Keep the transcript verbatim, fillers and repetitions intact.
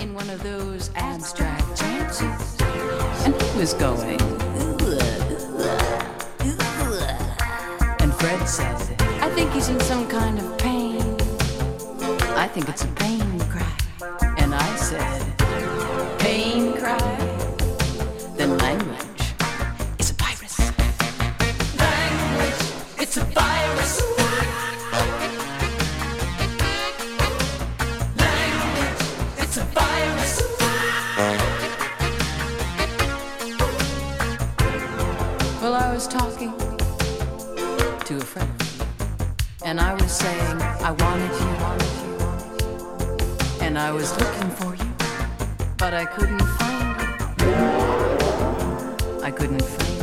in one of those abstract trances. And he was going, and Fred said, I think he's in some kind of pain. I think it's a pain cry. And I said, pain cry? Then language is a virus. Language, it's a virus. Language, it's a virus. Well, I was talking to a friend, and I was saying I wanted you, wanted you, wanted you, and I was looking for you, but I couldn't find you. I couldn't find you.